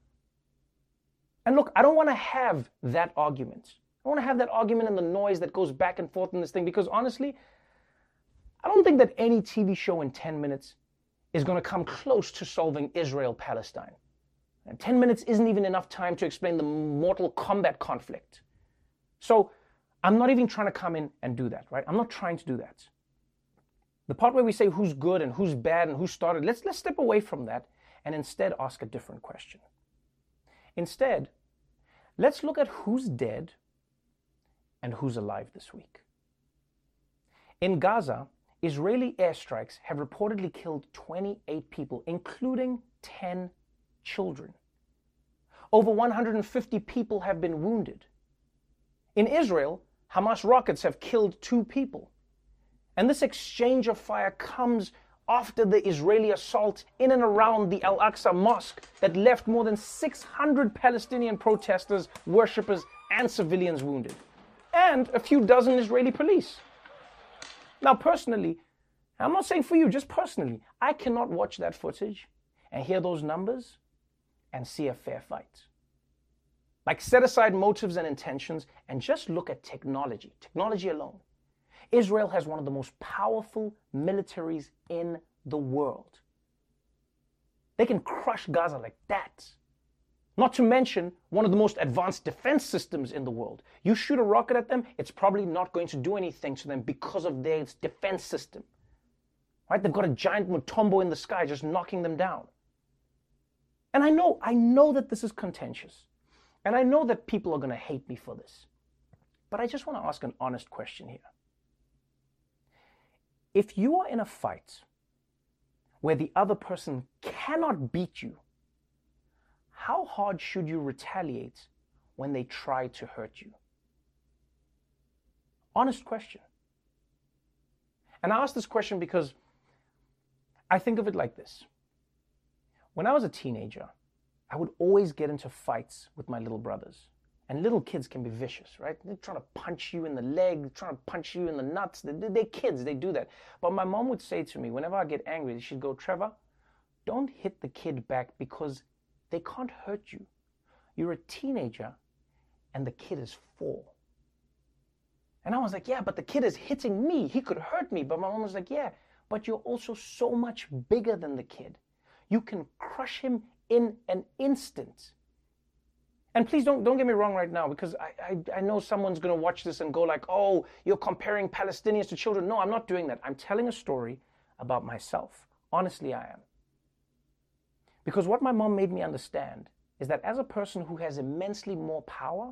And look, I don't want to have that argument. I want to have that argument and the noise that goes back and forth in this thing, because honestly, I don't think that any TV show in 10 minutes is going to come close to solving Israel-Palestine. And 10 minutes isn't even enough time to explain the Mortal Kombat conflict. So I'm not even trying to come in and do that, right? I'm not trying to do that. The part where we say who's good and who's bad and who started, let's step away from that and instead ask a different question. Instead, let's look at who's dead and who's alive this week. In Gaza, Israeli airstrikes have reportedly killed 28 people, including 10 children. Over 150 people have been wounded. In Israel, Hamas rockets have killed 2 people. And this exchange of fire comes after the Israeli assault in and around the Al-Aqsa Mosque that left more than 600 Palestinian protesters, worshippers, and civilians wounded, and a few dozen Israeli police. Now, personally, I'm not saying for you, just personally, I cannot watch that footage and hear those numbers and see a fair fight. Like, set aside motives and intentions and just look at technology alone. Israel has one of the most powerful militaries in the world. They can crush Gaza like that. Not to mention one of the most advanced defense systems in the world. You shoot a rocket at them, it's probably not going to do anything to them because of their defense system. right? They've got a giant Mutombo in the sky just knocking them down. And I know that this is contentious. And I know that people are going to hate me for this. But I just want to ask an honest question here. If you are in a fight where the other person cannot beat you, how hard should you retaliate when they try to hurt you? Honest question. And I ask this question because I think of it like this. When I was a teenager, I would always get into fights with my little brothers. And little kids can be vicious, right? They're trying to punch you in the leg, they're trying to punch you in the nuts. They're kids, they do that. But my mom would say to me, whenever I get angry, she'd go, Trevor, don't hit the kid back because they can't hurt you. You're a teenager and the kid is 4. And I was like, yeah, but the kid is hitting me. He could hurt me. But my mom was like, yeah, but you're also so much bigger than the kid. You can crush him in an instant. And please don't get me wrong right now, because I know someone's going to watch this and go like, oh, you're comparing Palestinians to children. No, I'm not doing that. I'm telling a story about myself. Honestly, I am. Because what my mom made me understand is that as a person who has immensely more power,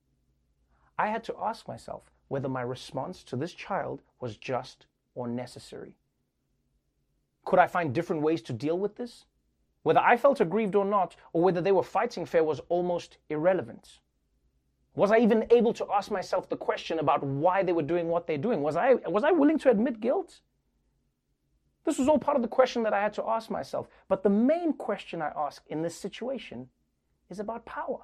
I had to ask myself whether my response to this child was just or necessary. Could I find different ways to deal with this? Whether I felt aggrieved or not, or whether they were fighting fair, was almost irrelevant. Was I even able to ask myself the question about why they were doing what they're doing? Was I willing to admit guilt? This was all part of the question that I had to ask myself. But the main question I ask in this situation is about power.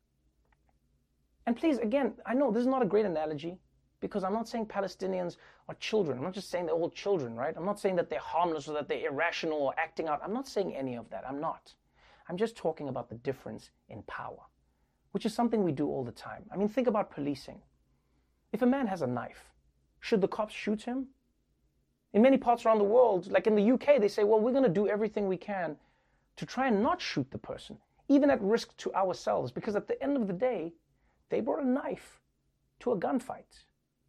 And please, again, I know this is not a great analogy, because I'm not saying Palestinians are children. I'm not just saying they're all children, right? I'm not saying that they're harmless or that they're irrational or acting out. I'm not saying any of that. I'm not. I'm just talking about the difference in power, which is something we do all the time. I mean, think about policing. If a man has a knife, should the cops shoot him? In many parts around the world, like in the UK, they say, well, we're going to do everything we can to try and not shoot the person, even at risk to ourselves, because at the end of the day, they brought a knife to a gunfight.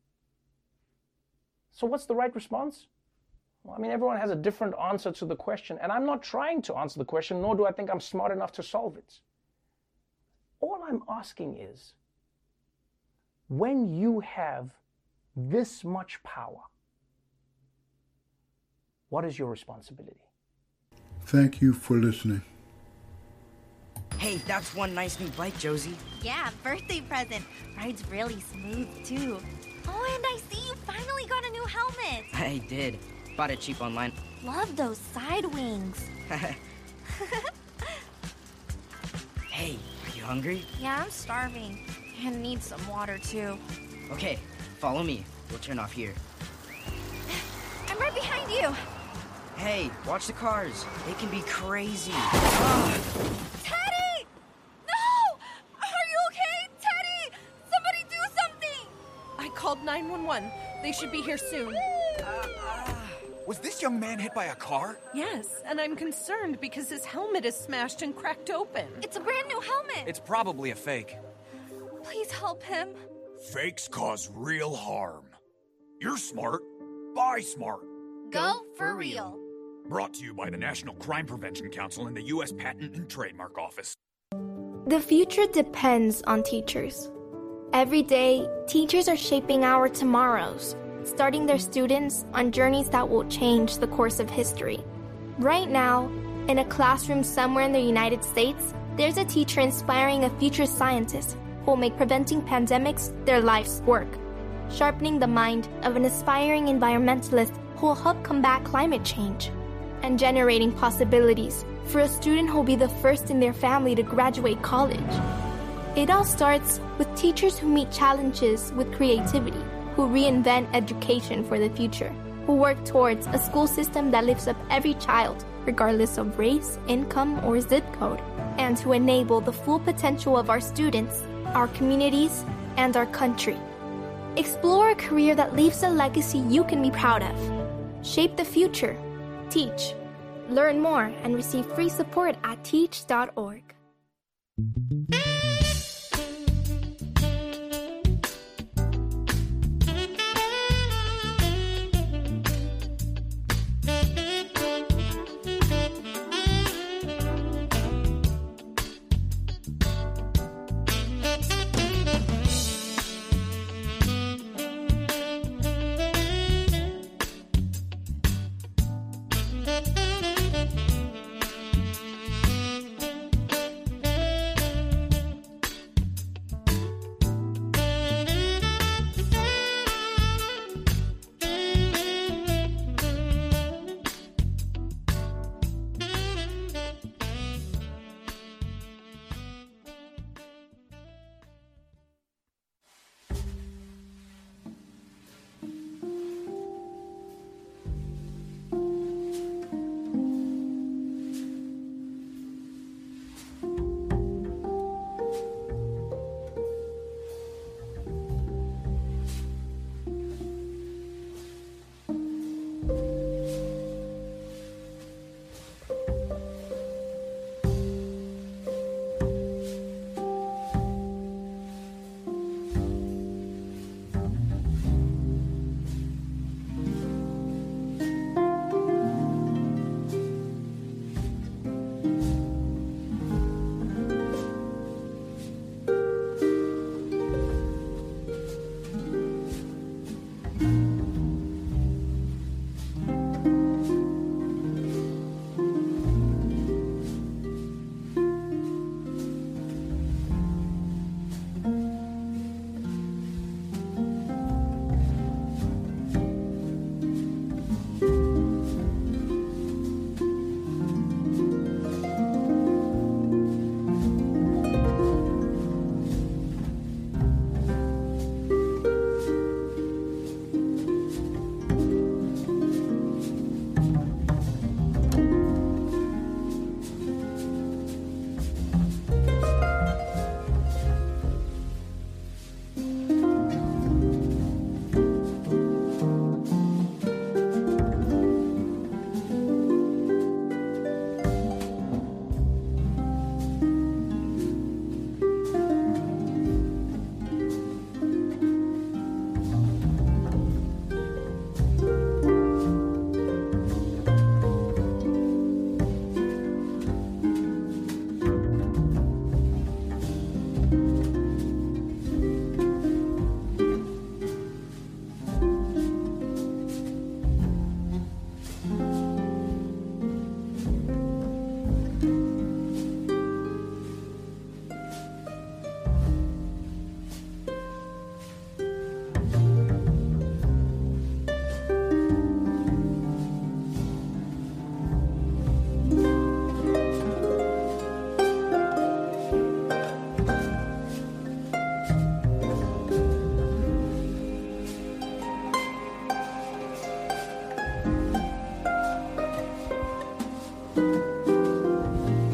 So what's the right response? Well, I mean, everyone has a different answer to the question, and I'm not trying to answer the question, nor do I think I'm smart enough to solve it. All I'm asking is, when you have this much power, what is your responsibility? Thank you for listening. Hey, that's one nice new bike, Josie. Yeah, birthday present. Rides really smooth, too. Oh, and I see you finally got a new helmet. I did. Bought it cheap online. Love those side wings. Hey, are you hungry? Yeah, I'm starving. And need some water, too. Okay, follow me. We'll turn off here. I'm right behind you. Hey, watch the cars. They can be crazy. Teddy! No! Are you okay? Teddy! Somebody do something! I called 911. They should be here soon. Was this young man hit by a car? Yes, and I'm concerned because his helmet is smashed and cracked open. It's a brand new helmet. It's probably a fake. Please help him. Fakes cause real harm. You're smart. Buy smart. Go for real. Brought to you by the National Crime Prevention Council and the U.S. Patent and Trademark Office. The future depends on teachers. Every day, teachers are shaping our tomorrows, starting their students on journeys that will change the course of history. Right now, in a classroom somewhere in the United States, there's a teacher inspiring a future scientist who will make preventing pandemics their life's work, sharpening the mind of an aspiring environmentalist who will help combat climate change, and generating possibilities for a student who will be the first in their family to graduate college. It all starts with teachers who meet challenges with creativity, who reinvent education for the future, who work towards a school system that lifts up every child, regardless of race, income, or zip code, and to enable the full potential of our students, our communities, and our country. Explore a career that leaves a legacy you can be proud of. Shape the future. Teach. Learn more and receive free support at teach.org.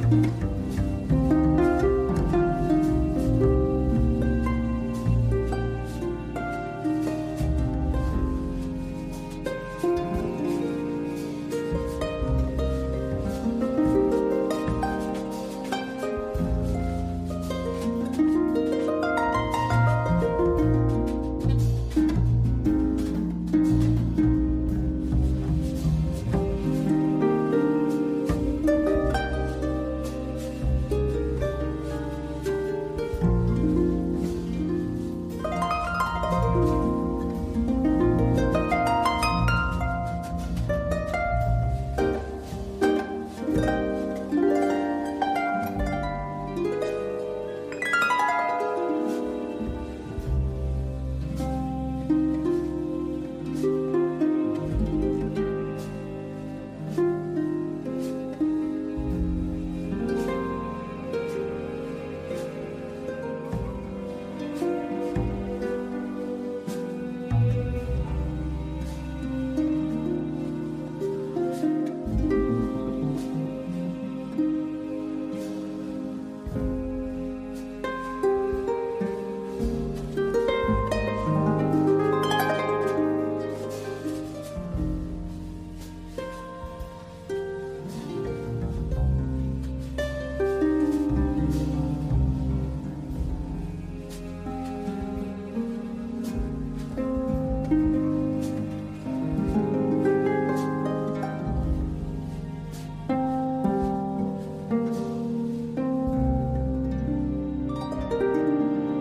America.